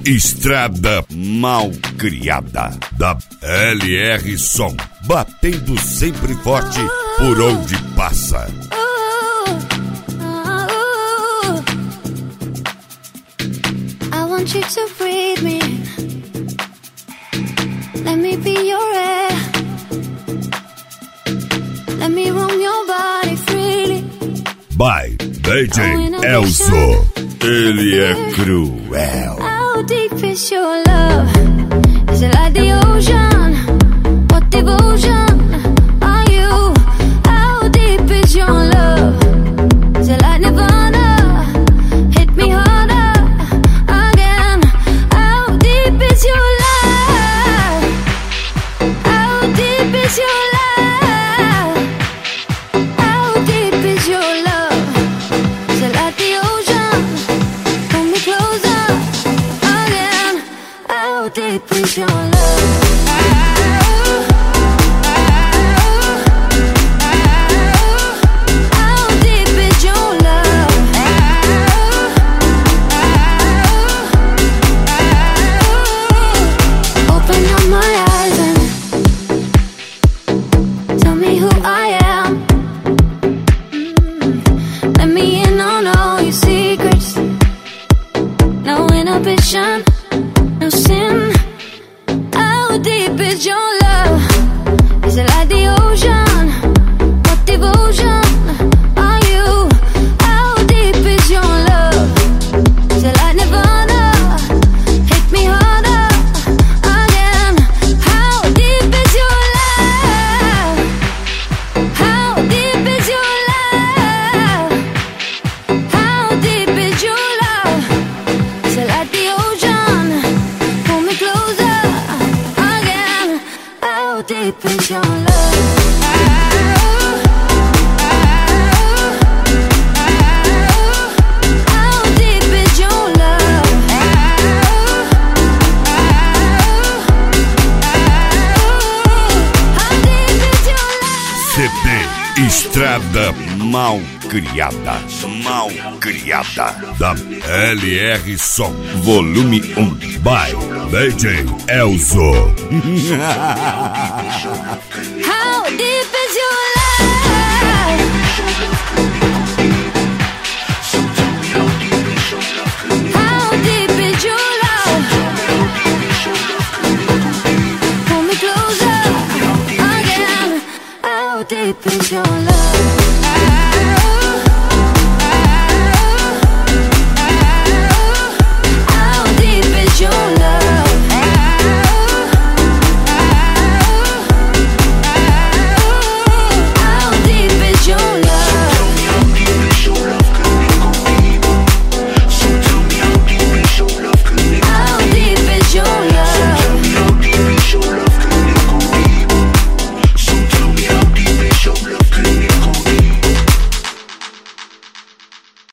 Estrada Mal Criada, da LR Som, batendo sempre forte por onde passa. I want you to breathe me. Let me be your air. Let me roam your body freely. By DJ Elzo. Ele é cruel. How deep is your love? Is it like the ocean? What devotion are you? How deep is your love? Is it like Nirvana? Hit me harder again. How deep is your love? How deep is your love? How deep is your love? Is it like the ocean? Pull me closer again. How deep is your love? No sin. How deep is your love? Is it like the ocean? What devotion are you? How deep is your love? Is it like Nirvana? Hit me harder again. How deep is your love? How deep is your love? How deep is your love? Is it like the ocean? Pull me closer again. How deep is your love? How deep is your love? How deep is your love? CD Estrada Mal Criada. Mal Criada, da LR Som, volume 1, by DJ Elzo. How